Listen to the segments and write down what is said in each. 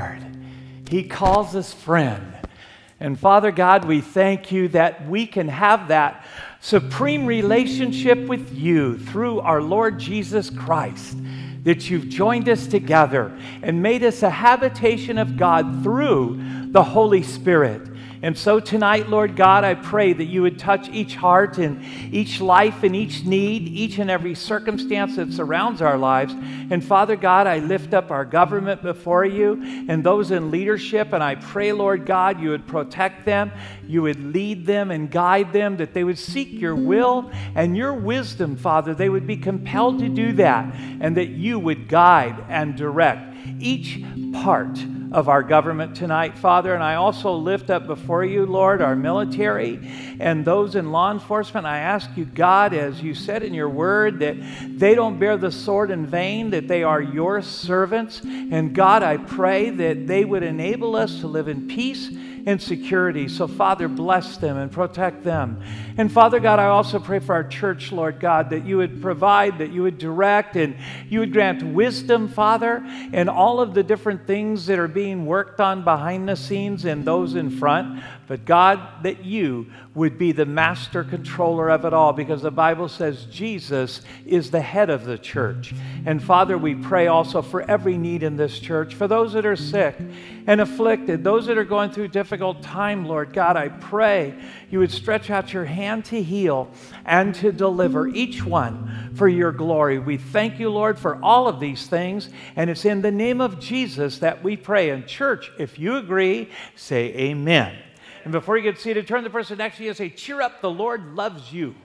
Lord. He calls us friend. And Father God, we thank you that we can have that supreme relationship with you through our Lord Jesus Christ, that you've joined us together and made us a habitation of God through the Holy Spirit. And so tonight, Lord God, I pray that you would touch each heart and each life and each need, each and every circumstance that surrounds our lives. And Father God, I lift up our government before you and those in leadership. And I pray, Lord God, you would protect them, you would lead them and guide them, that they would seek your will and your wisdom, Father. They would be compelled to do that, and that you would guide and direct each part of our government tonight, Father. And I also lift up before you, Lord, our military and those in law enforcement. I ask you, God, as you said in your word, that they don't bear the sword in vain, that they are your servants. And God, I pray that they would enable us to live in peace and security. So, Father, bless them and protect them. And Father God, I also pray for our church, Lord God, that you would provide, that you would direct, and you would grant wisdom, Father, in all of the different things that are being worked on behind the scenes and those in front. But God, that you would be the master controller of it all, because the Bible says Jesus is the head of the church. And Father, we pray also for every need in this church, for those that are sick and afflicted, those that are going through difficult time, Lord God, I pray you would stretch out your hand to heal and to deliver each one for your glory. We thank you, Lord, for all of these things, and it's in the name of Jesus that we pray. And church, if you agree, say amen. And before you get seated, turn to the person next to you and say, cheer up, the Lord loves you.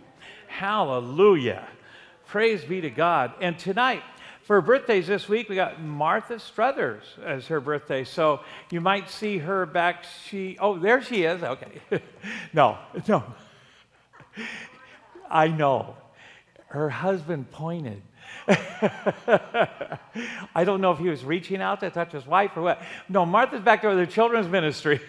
Hallelujah. Praise be to God. And tonight, for birthdays this week, we got Martha Struthers as her birthday. So you might see her back. Oh, there she is. Okay. No. I know. Her husband pointed. I don't know if he was reaching out to touch his wife or what. No, Martha's back there with the children's ministry.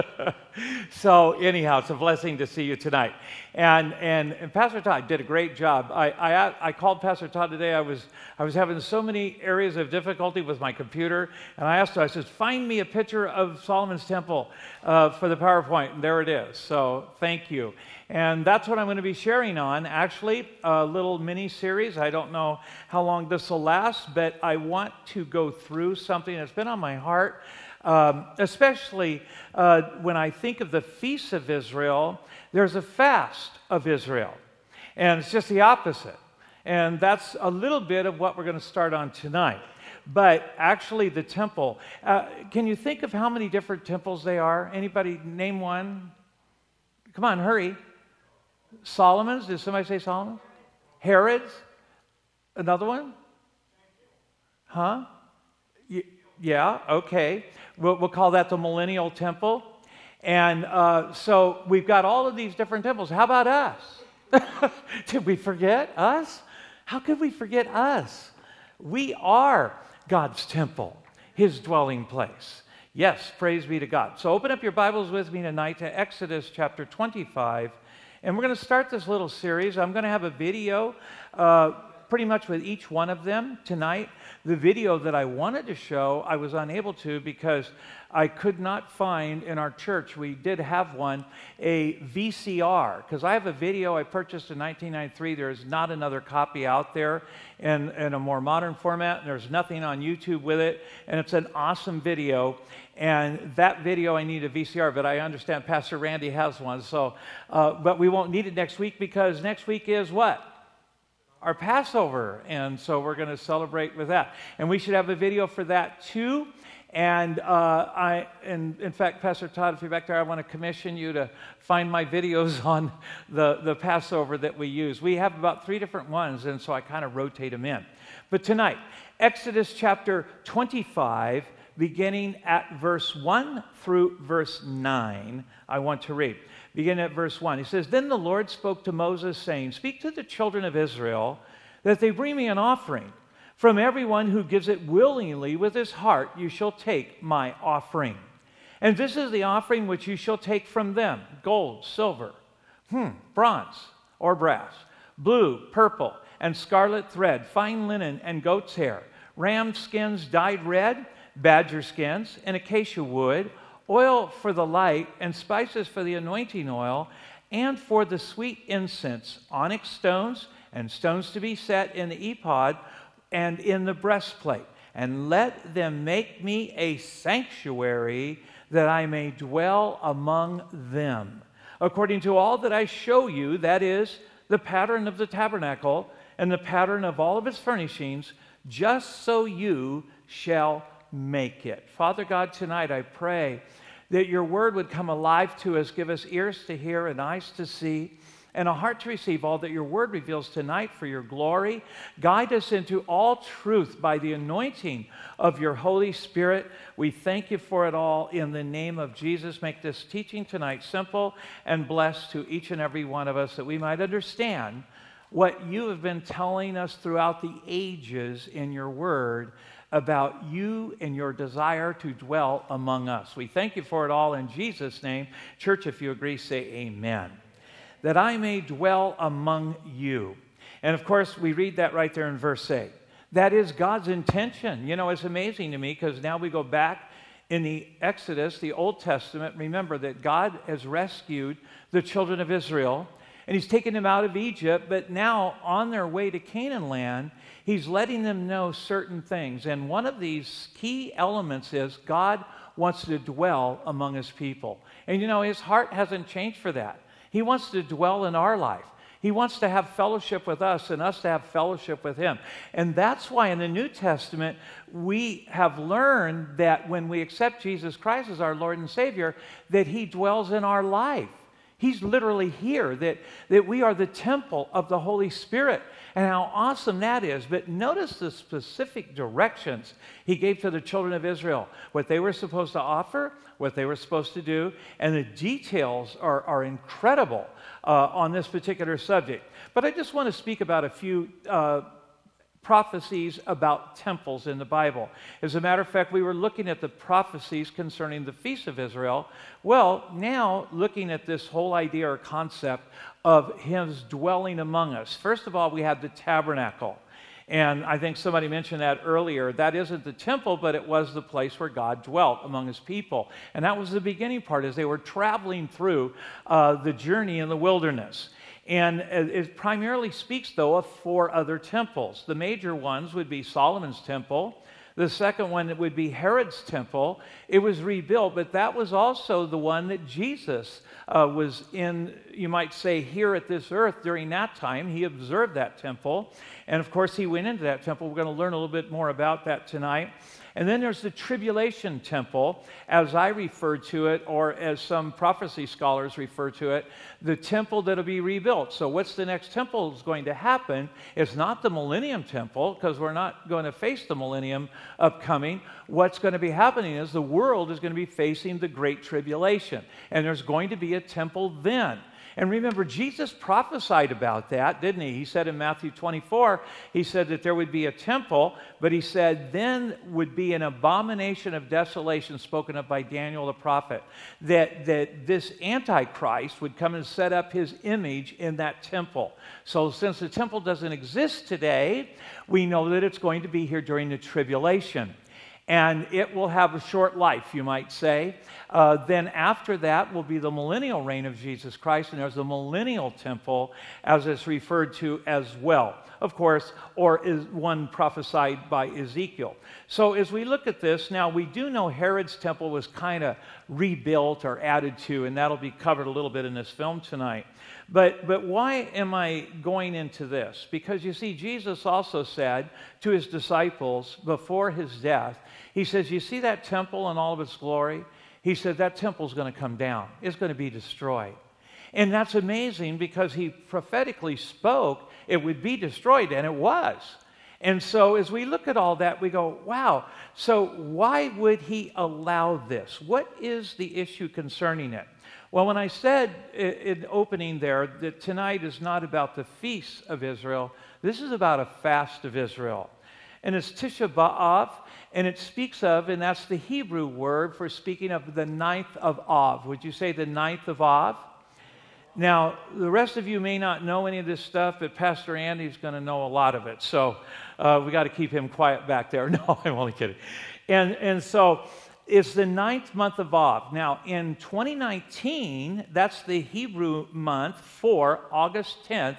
So anyhow, it's a blessing to see you tonight. And Pastor Todd did a great job. I called Pastor Todd today. I was having so many areas of difficulty with my computer, and I asked her, I said, find me a picture of Solomon's Temple for the PowerPoint, and there it is. So thank you. And that's what I'm going to be sharing on, actually, a little mini-series. I don't know how long this will last, but I want to go through something that's been on my heart, especially when I think of the feasts of Israel. There's a fast of Israel, and it's just the opposite. And that's a little bit of what we're going to start on tonight. But actually, the temple, can you think of how many different temples they are? Anybody name one? Come on, hurry. Solomon's? Did somebody say Solomon's? Herod's? Another one? Huh? Yeah, okay. We'll call that the Millennial Temple. And so we've got all of these different temples. How about us? Did we forget us? How could we forget us? We are God's temple, his dwelling place. Yes, praise be to God. So open up your Bibles with me tonight to Exodus chapter 25. And we're going to start this little series. I'm going to have a video pretty much with each one of them tonight. The video that I wanted to show, I was unable to because I could not find in our church, we did have one, a VCR. Because I have a video I purchased in 1993. There's not another copy out there in a more modern format. And there's nothing on YouTube with it. And it's an awesome video. And that video, I need a VCR, but I understand Pastor Randy has one. So, but we won't need it next week because next week is what? Our Passover. And so we're going to celebrate with that. And we should have a video for that too. And in fact, Pastor Todd, if you're back there, I want to commission you to find my videos on the Passover that we use. We have about 3 different ones, and so I kind of rotate them in. But tonight, Exodus chapter 25, beginning at verse 1 through verse 9, I want to read. Beginning at verse 1, he says, Then the Lord spoke to Moses, saying, Speak to the children of Israel, that they bring me an offering. From everyone who gives it willingly with his heart, you shall take my offering. And this is the offering which you shall take from them: gold, silver, bronze or brass, blue, purple, and scarlet thread, fine linen and goat's hair, ram skins dyed red, badger skins, and acacia wood, oil for the light, and spices for the anointing oil, and for the sweet incense, onyx stones, and stones to be set in the ephod and in the breastplate. And let them make me a sanctuary that I may dwell among them. According to all that I show you, that is, the pattern of the tabernacle and the pattern of all of its furnishings, just so you shall make it. Father God, tonight I pray that your word would come alive to us, give us ears to hear and eyes to see, and a heart to receive all that your word reveals tonight for your glory. Guide us into all truth by the anointing of your Holy Spirit. We thank you for it all in the name of Jesus. Make this teaching tonight simple and blessed to each and every one of us, that we might understand what you have been telling us throughout the ages in your word about you and your desire to dwell among us. We thank you for it all in Jesus' name. Church, if you agree, say amen. That I may dwell among you. And of course, we read that right there in verse 8. That is God's intention. You know, it's amazing to me because now we go back in the Exodus, the Old Testament. Remember that God has rescued the children of Israel, and he's taken them out of Egypt, but now on their way to Canaan land, he's letting them know certain things. And one of these key elements is God wants to dwell among his people. And you know, his heart hasn't changed for that. He wants to dwell in our life. He wants to have fellowship with us and us to have fellowship with him. And that's why in the New Testament, we have learned that when we accept Jesus Christ as our Lord and Savior, that he dwells in our life. He's literally here, that we are the temple of the Holy Spirit, and how awesome that is. But notice the specific directions he gave to the children of Israel, what they were supposed to offer, what they were supposed to do, and the details are incredible on this particular subject. But I just want to speak about a few prophecies about temples in the Bible. As a matter of fact, we were looking at the prophecies concerning the feast of Israel. Well, now looking at this whole idea or concept of his dwelling among us. First of all, we have the tabernacle. And I think somebody mentioned that earlier. That isn't the temple, but it was the place where God dwelt among his people. And that was the beginning part, as they were traveling through the journey in the wilderness. And it primarily speaks, though, of 4 other temples. The major ones would be Solomon's temple. The second one would be Herod's temple. It was rebuilt, but that was also the one that Jesus was in, you might say, here at this earth during that time. He observed that temple. And of course, he went into that temple. We're going to learn a little bit more about that tonight. And then there's the tribulation temple, as I refer to it, or as some prophecy scholars refer to it, the temple that'll be rebuilt. So what's the next temple that's going to happen? It's not the millennium temple, because we're not going to face the millennium upcoming. What's going to be happening is the world is going to be facing the great tribulation, and there's going to be a temple then. And remember, Jesus prophesied about that, didn't he? He said in Matthew 24, he said that there would be a temple, but he said then would be an abomination of desolation spoken of by Daniel the prophet, that this Antichrist would come and set up his image in that temple. So since the temple doesn't exist today, we know that it's going to be here during the tribulation. And it will have a short life, you might say. Then after that will be the millennial reign of Jesus Christ, and there's the millennial temple, as it's referred to as well, of course, or is one prophesied by Ezekiel. So as we look at this, now we do know Herod's temple was kind of rebuilt or added to, and that'll be covered a little bit in this film tonight. But why am I going into this? Because you see, Jesus also said to his disciples before his death, he says, you see that temple in all of its glory? He said, that temple's going to come down. It's going to be destroyed. And that's amazing because he prophetically spoke it would be destroyed, and it was. And so as we look at all that, we go, wow, so why would he allow this? What is the issue concerning it? Well, when I said in opening there that tonight is not about the feasts of Israel, this is about a fast of Israel. And it's Tisha B'Av, and it speaks of, and that's the Hebrew word for speaking of the 9th of Av. Would you say the 9th of Av? Now, the rest of you may not know any of this stuff, but Pastor Andy's going to know a lot of it. So we got to keep him quiet back there. No, I'm only kidding. And so it's the 9th month of Av. Now, in 2019, that's the Hebrew month for August 10th,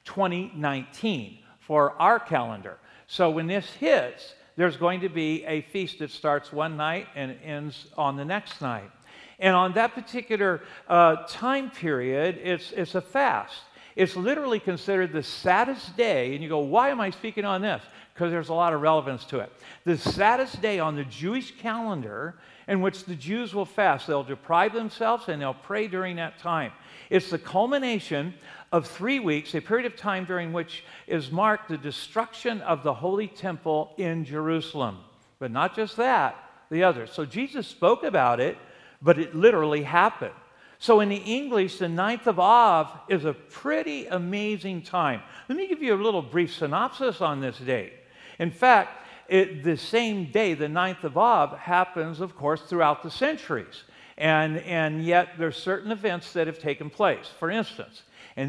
2019, for our calendar. So when this hits, there's going to be a feast that starts one night and ends on the next night. And on that particular time period, it's a fast. It's literally considered the saddest day. And you go, why am I speaking on this? Because there's a lot of relevance to it. The saddest day on the Jewish calendar in which the Jews will fast. They'll deprive themselves and they'll pray during that time. It's the culmination of 3 weeks, a period of time during which is marked the destruction of the Holy Temple in Jerusalem. But not just that, the others. So Jesus spoke about it, but it literally happened. So in the English, the 9th of Av is a pretty amazing time. Let me give you a little brief synopsis on this date. In fact, the same day, the 9th of Av, happens, of course, throughout the centuries. And yet there's certain events that have taken place. For instance, in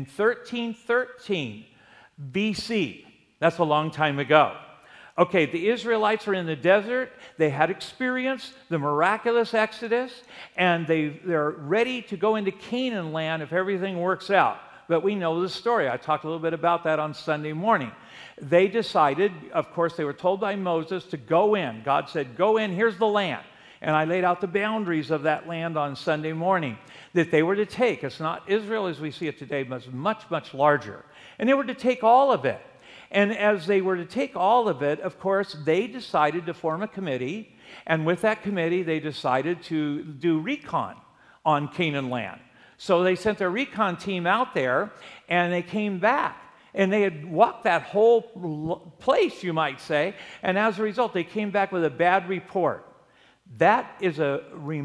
1313 BC, that's a long time ago. Okay, the Israelites are in the desert. They had experienced the miraculous Exodus, and they're ready to go into Canaan land if everything works out. But we know the story. I talked a little bit about that on Sunday morning. They decided, of course, they were told by Moses to go in. God said, go in, here's the land. And I laid out the boundaries of that land on Sunday morning that they were to take. It's not Israel as we see it today, but it's much, much larger. And they were to take all of it. And as they were to take all of it, of course, they decided to form a committee. And with that committee, they decided to do recon on Canaan land. So they sent their recon team out there, and they came back. And they had walked that whole place, you might say. And as a result, they came back with a bad report. That is a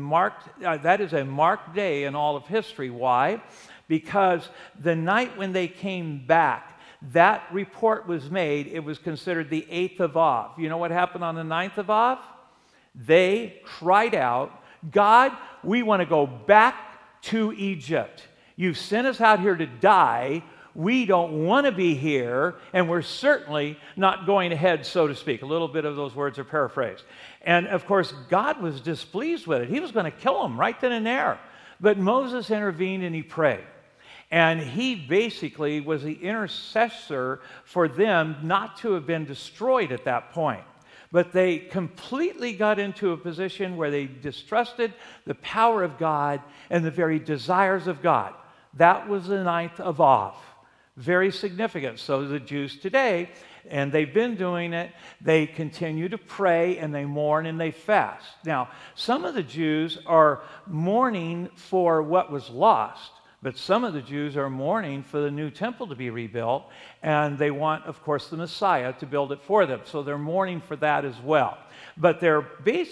marked day in all of history. Why? Because the night when they came back, that report was made. It was considered the 8th of Av. You know what happened on the 9th of Av? They cried out, God, we want to go back to Egypt. You've sent us out here to die. We don't want to be here, and we're certainly not going ahead, so to speak. A little bit of those words are paraphrased. And, of course, God was displeased with it. He was going to kill them right then and there. But Moses intervened, and he prayed. And he basically was the intercessor for them not to have been destroyed at that point. But they completely got into a position where they distrusted the power of God and the very desires of God. That was the 9th of Av. Very significant. So the Jews today, and they've been doing it, they continue to pray and they mourn and they fast. Now, some of the Jews are mourning for what was lost. But some of the Jews are mourning for the new temple to be rebuilt, and they want, of course, the Messiah to build it for them. So they're mourning for that as well. But they're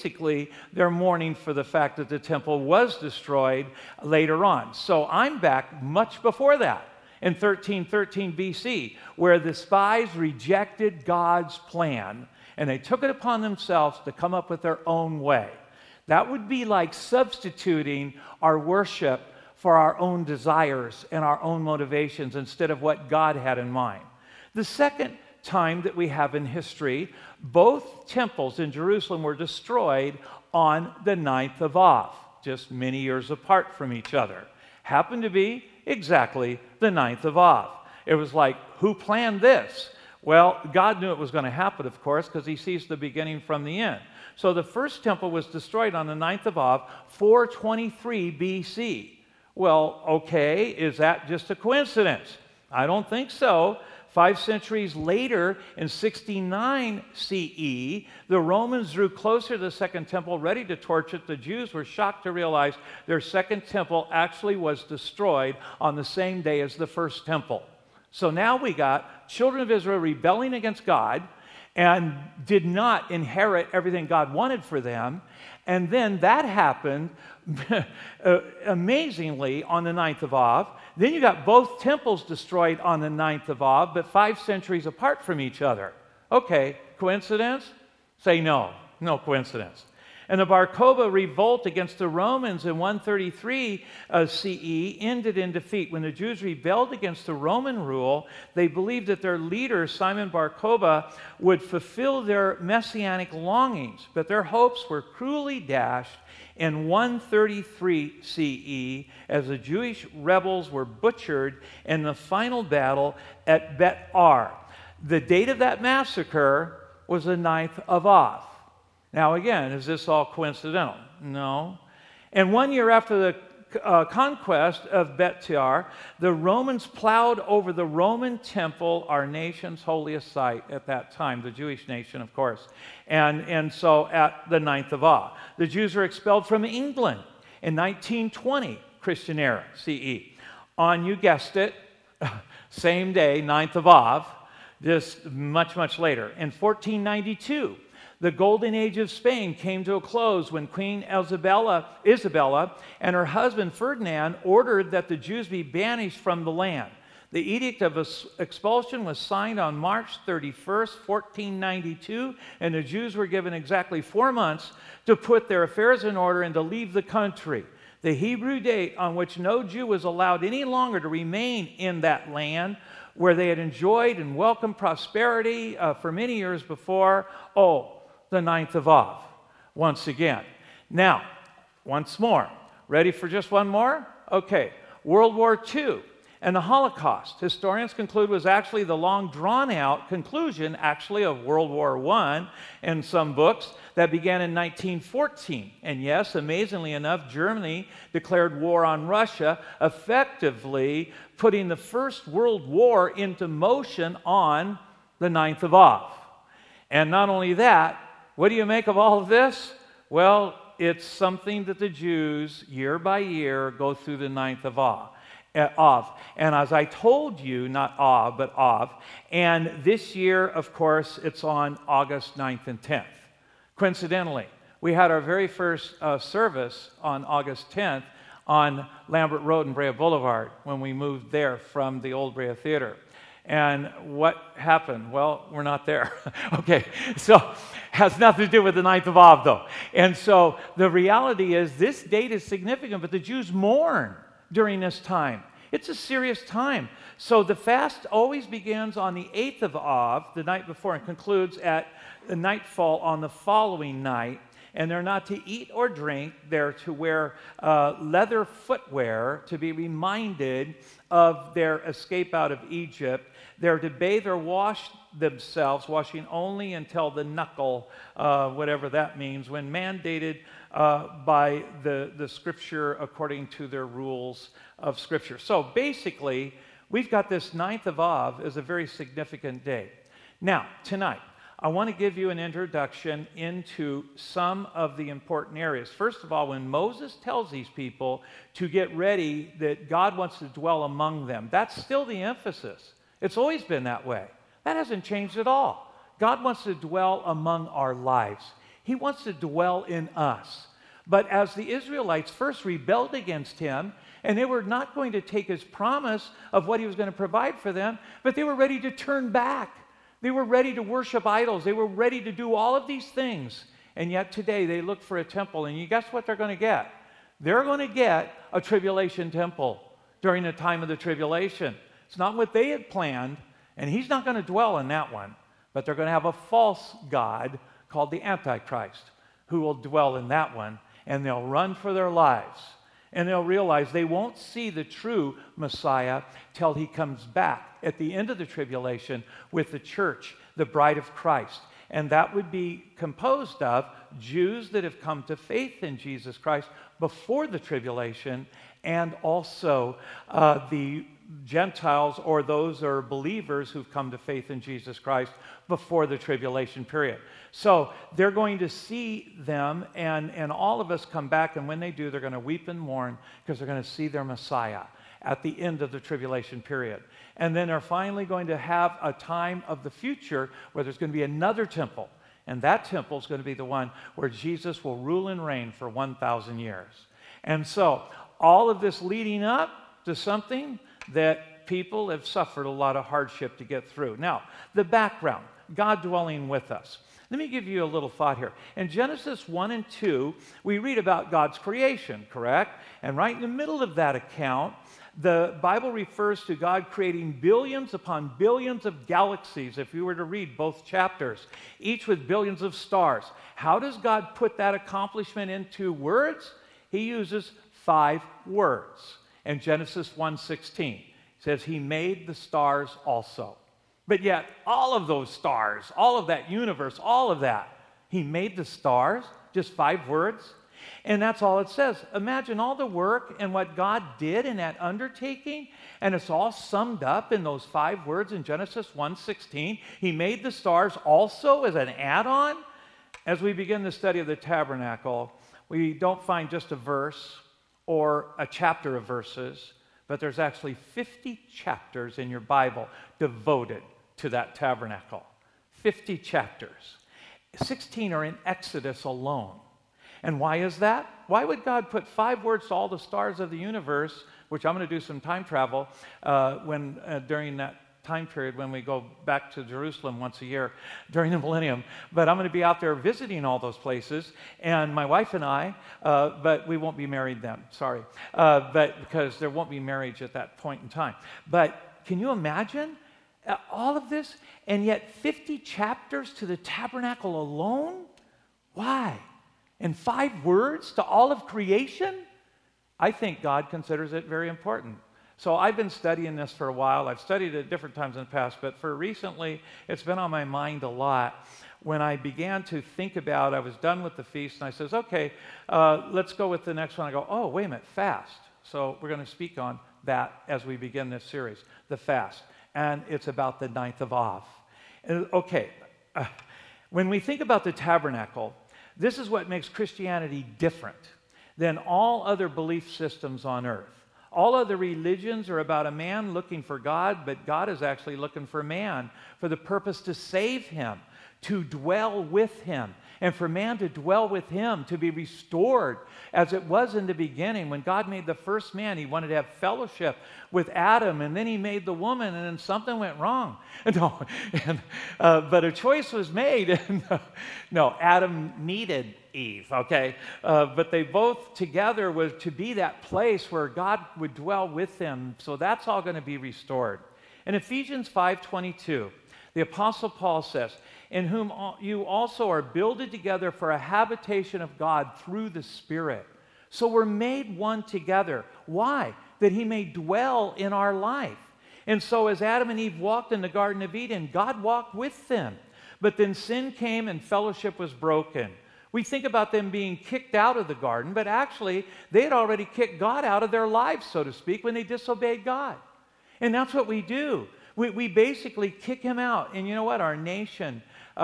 mourning for the fact that the temple was destroyed later on. So I'm back much before that, in 1313 BC, where the spies rejected God's plan, and they took it upon themselves to come up with their own way. That would be like substituting our worship for our own desires and our own motivations instead of what God had in mind. The second time that we have in history, both temples in Jerusalem were destroyed on the 9th of Av, just many years apart from each other. Happened to be exactly the 9th of Av. It was like, who planned this? Well, God knew it was going to happen, of course, because he sees the beginning from the end. So the first temple was destroyed on the 9th of Av, 423 BC. Well, okay, is that just a coincidence? I don't think so. 5 centuries later, in 69 CE, the Romans drew closer to the Second Temple, ready to torch it. The Jews were shocked to realize their Second Temple actually was destroyed on the same day as the First Temple. So now we got children of Israel rebelling against God and did not inherit everything God wanted for them. And then that happened amazingly on the 9th of Av. Then you got both temples destroyed on the 9th of Av, but 5 centuries apart from each other. Okay, coincidence? Say no. No coincidence. And the Bar Kokhba revolt against the Romans in 133 CE ended in defeat. When the Jews rebelled against the Roman rule, they believed that their leader, Simon Bar Kokhba, would fulfill their messianic longings, but their hopes were cruelly dashed in 133 CE as the Jewish rebels were butchered in the final battle at Bet Ar. The date of that massacre was the 9th of Av. Now again, is this all coincidental? No. And 1 year after the conquest of Bet Ar, the Romans plowed over the Roman temple, our nation's holiest site at that time, the Jewish nation, of course. And so at the 9th of Av. The Jews were expelled from England in 1920, Christian era, CE. On, you guessed it, same day, 9th of Av, just much, much later. In 1492, the golden age of Spain came to a close when Queen Isabella and her husband Ferdinand ordered that the Jews be banished from the land. The edict of expulsion was signed on March 31st, 1492, and the Jews were given exactly 4 months to put their affairs in order and to leave the country. The Hebrew date on which no Jew was allowed any longer to remain in that land where they had enjoyed and welcomed prosperity for many years before, the 9th of Av, once again. Now, once more. Ready for just one more? Okay. World War II and the Holocaust, historians conclude, was actually the long drawn-out conclusion, actually, of World War I in some books that began in 1914. And yes, amazingly enough, Germany declared war on Russia, effectively putting the First World War into motion on the 9th of Av. And not only that, what do you make of all of this? Well, it's something that the Jews, year by year, go through the 9th of Av. And as I told you, not Av, but Av. And this year, of course, it's on August 9th and 10th. Coincidentally, we had our very first service on August 10th on Lambert Road and Brea Boulevard when we moved there from the old Brea Theater. And what happened? Well, we're not there. Okay, so has nothing to do with the 9th of Av, though. And so the reality is this date is significant, but the Jews mourn during this time. It's a serious time. So the fast always begins on the 8th of Av, the night before, and concludes at the nightfall on the following night. And they're not to eat or drink. They're to wear leather footwear to be reminded of their escape out of Egypt. They're to bathe or wash themselves, washing only until the knuckle, whatever that means, when mandated by the Scripture according to their rules of Scripture. So basically, we've got this 9th of Av as a very significant day. Now, tonight, I want to give you an introduction into some of the important areas. First of all, when Moses tells these people to get ready, that God wants to dwell among them, that's still the emphasis. It's always been that way. That hasn't changed at all. God wants to dwell among our lives. He wants to dwell in us. But as the Israelites first rebelled against him, and they were not going to take his promise of what he was going to provide for them, but they were ready to turn back. They were ready to worship idols. They were ready to do all of these things. And yet today they look for a temple. And you guess what they're going to get? They're going to get a tribulation temple during the time of the tribulation. It's not what they had planned, and he's not going to dwell in that one. But they're going to have a false god called the Antichrist who will dwell in that one. And they'll run for their lives. And they'll realize they won't see the true Messiah till he comes back at the end of the tribulation with the church, the bride of Christ. And that would be composed of Jews that have come to faith in Jesus Christ before the tribulation, and also the Gentiles, or those are believers who've come to faith in Jesus Christ before the tribulation period. So they're going to see them, and all of us come back, and when they do, they're going to weep and mourn because they're going to see their Messiah at the end of the tribulation period. And then they're finally going to have a time of the future where there's going to be another temple, and that temple is going to be the one where Jesus will rule and reign for 1,000 years. And so all of this leading up to something that people have suffered a lot of hardship to get through. Now, the background, God dwelling with us. Let me give you a little thought here. In Genesis 1 and 2, we read about God's creation, correct? And right in the middle of that account, the Bible refers to God creating billions upon billions of galaxies, if you were to read both chapters, each with billions of stars. How does God put that accomplishment into words? He uses 5 words. In Genesis 1:16, it says, He made the stars also. But yet, all of those stars, all of that universe, all of that, He made the stars, just 5 words. And that's all it says. Imagine all the work and what God did in that undertaking, and it's all summed up in those 5 words in Genesis 1:16. He made the stars also as an add-on. As we begin the study of the tabernacle, we don't find just a verse or a chapter of verses, but there's actually 50 chapters in your Bible devoted to that tabernacle. 50 chapters. 16 are in Exodus alone. And why is that? Why would God put 5 words to all the stars of the universe, which I'm going to do some time travel during that time period when we go back to Jerusalem once a year during the millennium. But I'm going to be out there visiting all those places, and my wife and I, but we won't be married then, sorry, but because there won't be marriage at that point in time. But can you imagine all of this, and yet 50 chapters to the tabernacle alone? Why? And 5 words to all of creation? I think God considers it very important. So I've been studying this for a while. I've studied it at different times in the past, but for recently, it's been on my mind a lot. When I began to think about, I was done with the feast, and I says, okay, let's go with the next one. I go, oh, wait a minute, fast. So we're going to speak on that as we begin this series, the fast. And it's about the 9th of Av. Okay, when we think about the tabernacle, this is what makes Christianity different than all other belief systems on earth. All other religions are about a man looking for God, but God is actually looking for man for the purpose to save him, to dwell with him, and for man to dwell with him, to be restored as it was in the beginning. When God made the first man, he wanted to have fellowship with Adam, and then he made the woman, and then something went wrong. But a choice was made. No, Adam needed Eve, okay? But they both together were to be that place where God would dwell with them. So that's all going to be restored. In Ephesians 5:22, the Apostle Paul says, in whom you also are builded together for a habitation of God through the Spirit. So we're made one together. Why? That he may dwell in our life. And so as Adam and Eve walked in the Garden of Eden, God walked with them. But then sin came and fellowship was broken. We think about them being kicked out of the garden, but actually they had already kicked God out of their lives, so to speak, when they disobeyed God. And that's what we do. We basically kick him out. And you know what? Our nation,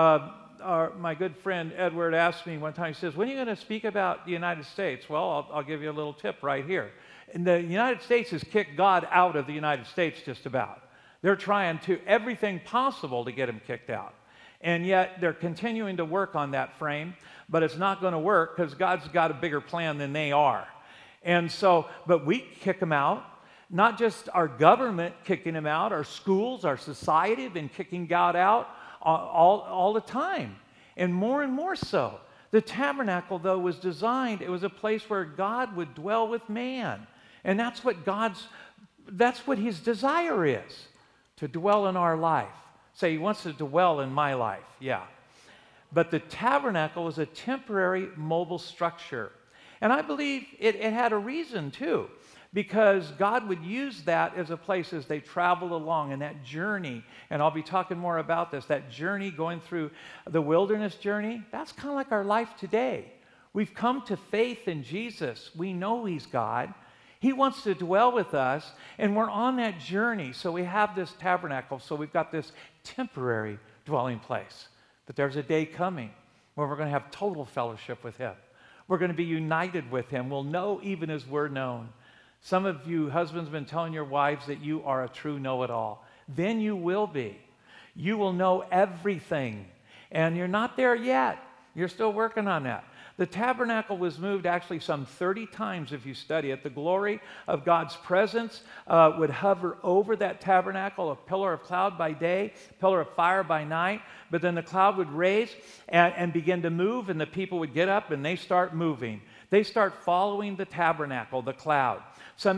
my good friend Edward asked me one time, he says, when are you going to speak about the United States? Well, I'll give you a little tip right here. And the United States has kicked God out of the United States just about. They're trying to everything possible to get him kicked out. And yet they're continuing to work on that frame, but it's not going to work because God's got a bigger plan than they are. And so, but we kick him out. Not just our government kicking him out, our schools, our society have been kicking God out all the time, and more so. The tabernacle, though, was designed, it was a place where God would dwell with man. And that's what his desire is, to dwell in our life. Say, he wants to dwell in my life, yeah. But the tabernacle was a temporary mobile structure. And I believe it had a reason, too, because God would use that as a place as they traveled along in that journey. And I'll be talking more about this, that journey going through the wilderness journey. That's kind of like our life today. We've come to faith in Jesus. We know he's God. He wants to dwell with us, and we're on that journey. So we have this tabernacle, so we've got this temporary dwelling place. But there's a day coming where we're going to have total fellowship with him. We're going to be united with him. We'll know even as we're known. Some of you husbands have been telling your wives that you are a true know-it-all. Then you will be. You will know everything. And you're not there yet. You're still working on that. The tabernacle was moved actually some 30 times if you study it. The glory of God's presence would hover over that tabernacle, a pillar of cloud by day, pillar of fire by night, but then the cloud would raise and begin to move, and the people would get up and they start moving. They start following the tabernacle, the cloud. Some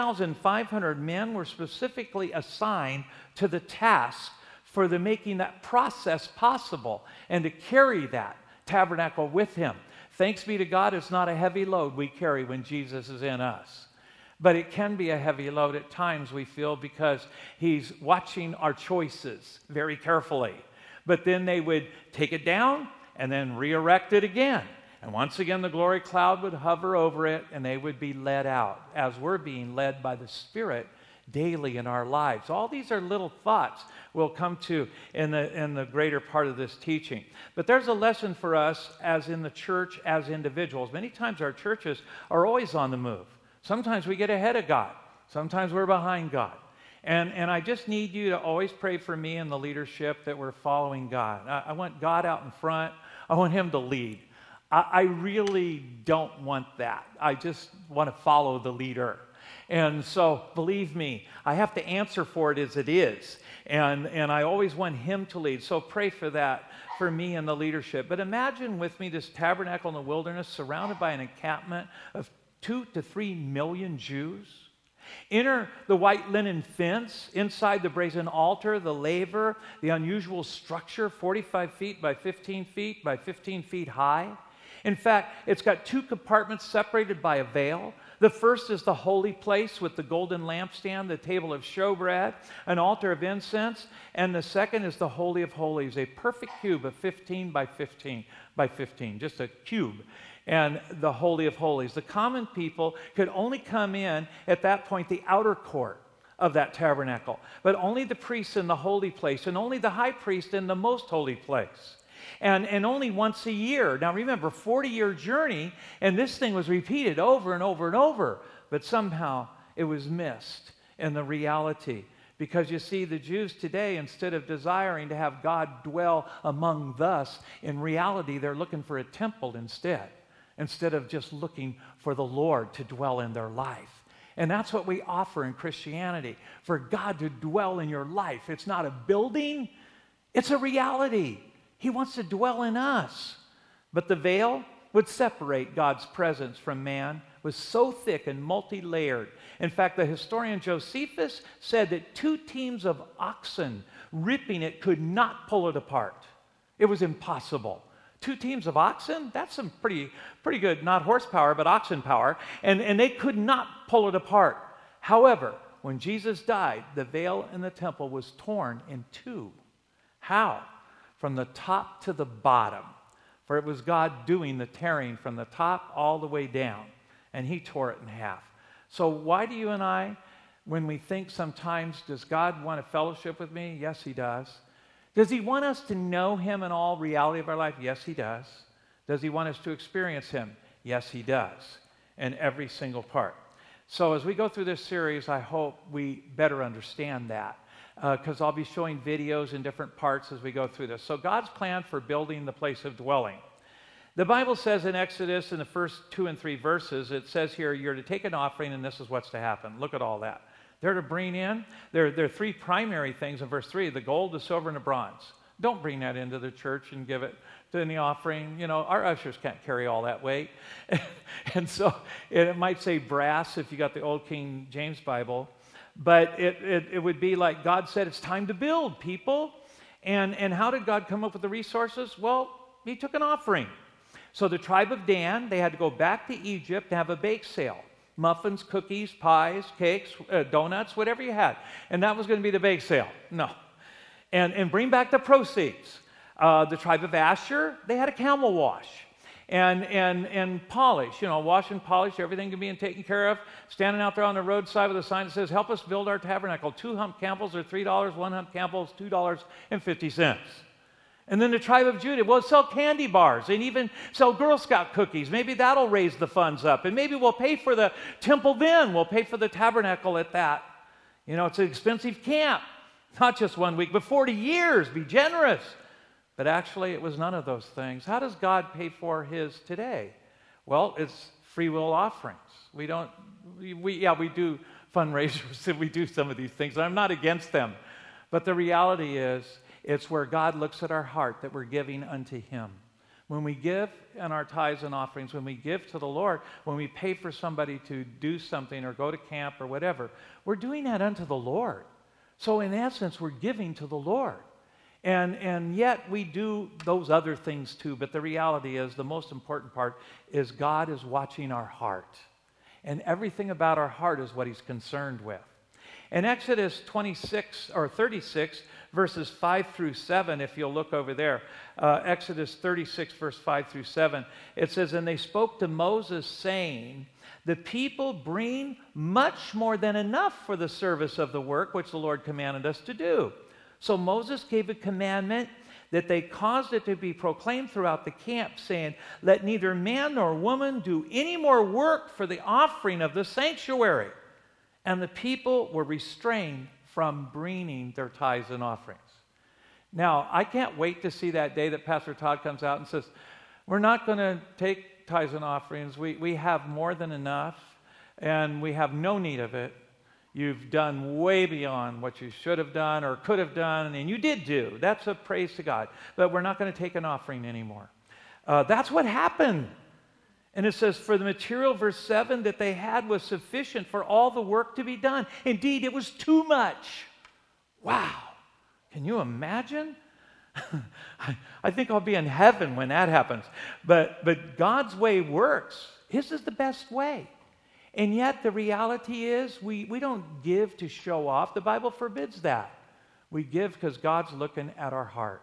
8,500 men were specifically assigned to the task for making that process possible and to carry that tabernacle with him. Thanks be to God, it's not a heavy load we carry when Jesus is in us. But it can be a heavy load at times, we feel, because he's watching our choices very carefully. But then they would take it down and then re-erect it again. And once again, the glory cloud would hover over it, and they would be led out as we're being led by the Spirit daily in our lives. All these are little thoughts we'll come to in the greater part of this teaching. But there's a lesson for us as in the church, as individuals. Many times our churches are always on the move. Sometimes we get ahead of God. Sometimes we're behind God. And I just need you to always pray for me and the leadership that we're following God. I want God out in front. I want him to lead. I really don't want that. I just want to follow the leader. And so, believe me, I have to answer for it as it is. And I always want him to lead. So pray for that for me and the leadership. But imagine with me this tabernacle in the wilderness surrounded by an encampment of 2 to 3 million Jews. Enter the white linen fence, inside the brazen altar, the laver, the unusual structure, 45 feet by 15 feet by 15 feet high. In fact, it's got 2 compartments separated by a veil. The first is the holy place with the golden lampstand, the table of showbread, an altar of incense, and the second is the Holy of Holies, a perfect cube of 15 by 15 by 15, just a cube, and the Holy of Holies. The common people could only come in at that point, the outer court of that tabernacle, but only the priests in the holy place, and only the high priest in the most holy place. And only once a year. Now remember, 40-year journey, and this thing was repeated over and over and over. But somehow it was missed in the reality. Because you see, the Jews today, instead of desiring to have God dwell among us, in reality, they're looking for a temple instead of just looking for the Lord to dwell in their life. And that's what we offer in Christianity, for God to dwell in your life. It's not a building, it's a reality. He wants to dwell in us. But the veil would separate God's presence from man, was so thick and multi-layered. In fact, the historian Josephus said that 2 teams of oxen ripping it could not pull it apart. It was impossible. 2 teams of oxen? That's some pretty good, not horsepower, but oxen power. And they could not pull it apart. However, when Jesus died, the veil in the temple was torn in 2. How? From the top to the bottom. For it was God doing the tearing from the top all the way down. And he tore it in half. So why do you and I, when we think sometimes, does God want a fellowship with me? Yes, he does. Does he want us to know him in all reality of our life? Yes, he does. Does he want us to experience him? Yes, he does. In every single part. So as we go through this series, I hope we better understand that. Because I'll be showing videos in different parts as we go through this. So God's plan for building the place of dwelling. The Bible says in Exodus, in the first 2 and 3 verses, it says here, you're to take an offering and this is what's to happen. Look at all that. They're to bring in, there are 3 primary things in verse 3, the gold, the silver, and the bronze. Don't bring that into the church and give it to any offering. You know, our ushers can't carry all that weight. And so it might say brass if you got the old King James Bible. But it would be like God said, it's time to build, people. And how did God come up with the resources? Well, he took an offering. So the tribe of Dan, they had to go back to Egypt to have a bake sale. Muffins, cookies, pies, cakes, donuts, whatever you had. And that was going to be the bake sale. No. And bring back the proceeds. The tribe of Asher, they had a camel wash. And polish, wash and polish, everything can be taken care of. Standing out there on the roadside with a sign that says, help us build our tabernacle. 2 hump camels are $3, 1 hump camel is $2.50. And then the tribe of Judah, well, sell candy bars and even sell Girl Scout cookies. Maybe that'll raise the funds up. And maybe we'll pay for the temple then. We'll pay for the tabernacle at that. It's an expensive camp. Not just 1 week, but 40 years. Be generous. But actually, it was none of those things. How does God pay for his today? Well, it's free will offerings. We do fundraisers and we do some of these things. And I'm not against them. But the reality is, it's where God looks at our heart that we're giving unto him. When we give in our tithes and offerings, when we give to the Lord, when we pay for somebody to do something or go to camp or whatever, we're doing that unto the Lord. So in essence, we're giving to the Lord. And yet we do those other things too. But the reality is, the most important part is God is watching our heart. And everything about our heart is what he's concerned with. In Exodus 36, verses 5 through 7, if you'll look over there, Exodus 36, verse 5 through 7, it says, "And they spoke to Moses, saying, the people bring much more than enough for the service of the work which the Lord commanded us to do. So Moses gave a commandment that they caused it to be proclaimed throughout the camp, saying, let neither man nor woman do any more work for the offering of the sanctuary. And the people were restrained from bringing their tithes and offerings." Now, I can't wait to see that day that Pastor Todd comes out and says, we're not going to take tithes and offerings. We have more than enough, and we have no need of it. You've done way beyond what you should have done or could have done, and you did do. That's a praise to God. But we're not going to take an offering anymore. That's what happened. And it says, for the material, verse 7, that they had was sufficient for all the work to be done. Indeed, it was too much. Wow. Can you imagine? I think I'll be in heaven when that happens. But God's way works. His is the best way. And yet the reality is we don't give to show off. The Bible forbids that. We give because God's looking at our heart.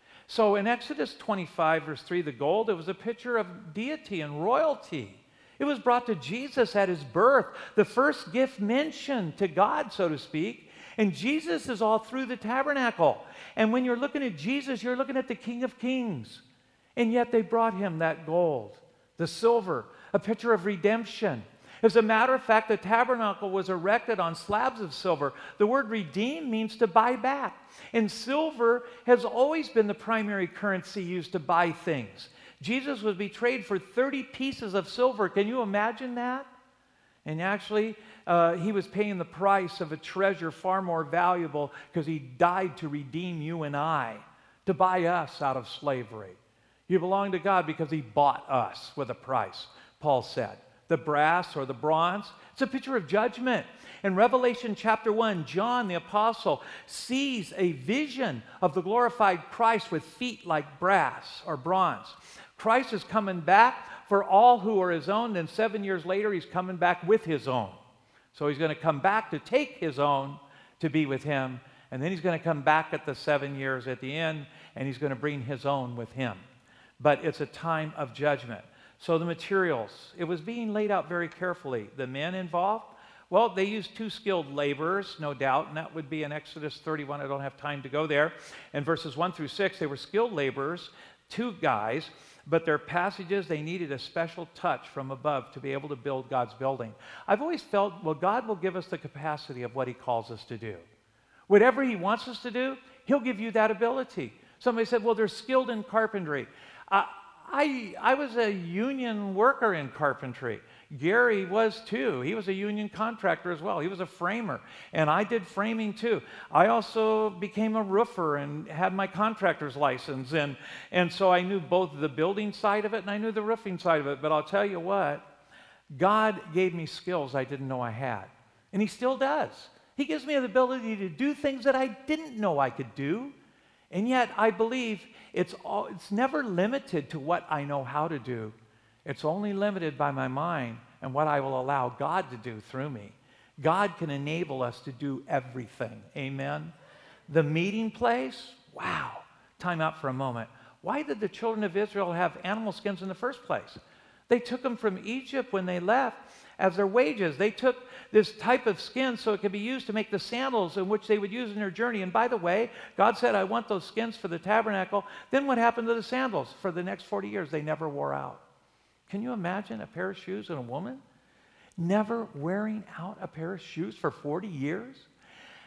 So in Exodus 25, verse 3, the gold, it was a picture of deity and royalty. It was brought to Jesus at his birth, the first gift mentioned to God, so to speak. And Jesus is all through the tabernacle. And when you're looking at Jesus, you're looking at the King of Kings. And yet they brought him that gold, the silver, a picture of redemption. As a matter of fact, the tabernacle was erected on slabs of silver. The word redeem means to buy back. And silver has always been the primary currency used to buy things. Jesus was betrayed for 30 pieces of silver. Can you imagine that? And actually, he was paying the price of a treasure far more valuable because he died to redeem you and I, to buy us out of slavery. You belong to God because he bought us with a price, Paul said. The brass or the bronze, it's a picture of judgment. In Revelation chapter 1, John the apostle sees a vision of the glorified Christ with feet like brass or bronze. Christ is coming back for all who are his own, and 7 years later he's coming back with his own. So he's going to come back to take his own to be with him, and then he's going to come back at the 7 years at the end, and he's going to bring his own with him. But it's a time of judgment. So the materials, it was being laid out very carefully. The men involved, well, they used 2 skilled laborers, no doubt, and that would be in Exodus 31. I don't have time to go there. In verses 1 through 6, they were skilled laborers, 2 guys, but their passages, they needed a special touch from above to be able to build God's building. I've always felt, well, God will give us the capacity of what he calls us to do. Whatever he wants us to do, he'll give you that ability. Somebody said, well, they're skilled in carpentry. I was a union worker in carpentry. Gary was too. He was a union contractor as well. He was a framer, and I did framing too. I also became a roofer and had my contractor's license, and so I knew both the building side of it and I knew the roofing side of it. But I'll tell you what, God gave me skills I didn't know I had, and he still does. He gives me the ability to do things that I didn't know I could do, and yet I believe it's never limited to what I know how to do. It's only limited by my mind and what I will allow God to do through me. God can enable us to do everything. Amen? The meeting place, wow. Time out for a moment. Why did the children of Israel have animal skins in the first place? They took them from Egypt when they left as their wages. They took this type of skin so it could be used to make the sandals in which they would use in their journey. And by the way, God said, I want those skins for the tabernacle. Then what happened to the sandals? For the next 40 years, they never wore out. Can you imagine a pair of shoes and a woman never wearing out a pair of shoes for 40 years?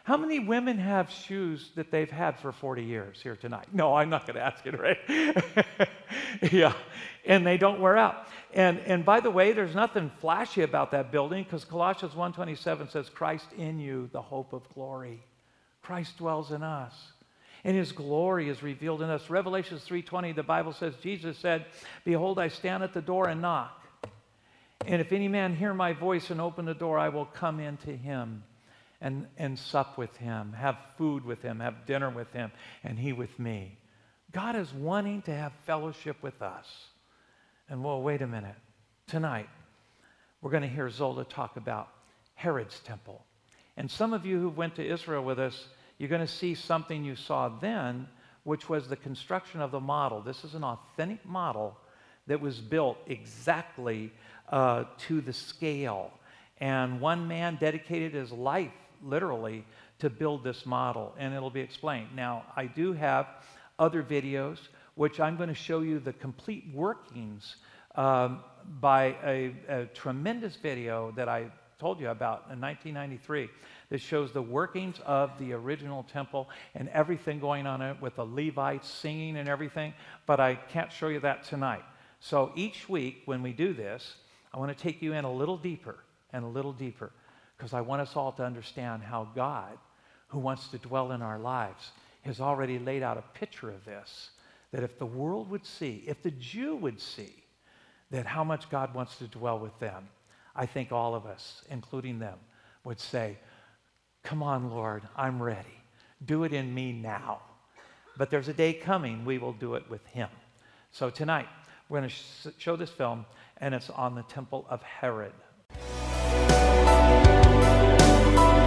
How many women have shoes that they've had for 40 years here tonight? No, I'm not going to ask it, right? Yeah, and they don't wear out. And by the way, there's nothing flashy about that building because Colossians 1:27 says, Christ in you, the hope of glory. Christ dwells in us, and his glory is revealed in us. Revelation 3:20, the Bible says, Jesus said, behold, I stand at the door and knock. And if any man hear my voice and open the door, I will come into him and sup with him, have food with him, have dinner with him, and he with me. God is wanting to have fellowship with us. And well, wait a minute. Tonight, we're going to hear Zola talk about Herod's temple. And some of you who went to Israel with us, you're going to see something you saw then, which was the construction of the model. This is an authentic model that was built exactly to the scale. And one man dedicated his life, literally, to build this model, and it'll be explained. Now, I do have other videos, which I'm going to show you the complete workings by a tremendous video that I told you about in 1993 that shows the workings of the original temple and everything going on in it with the Levites singing and everything, but I can't show you that tonight. So each week when we do this, I want to take you in a little deeper and a little deeper, because I want us all to understand how God, who wants to dwell in our lives, has already laid out a picture of this, that if the world would see, if the Jew would see, that how much God wants to dwell with them, I think all of us, including them, would say, come on, Lord, I'm ready. Do it in me now. But there's a day coming, we will do it with him. So tonight, we're going to show this film, and it's on the Temple of Herod.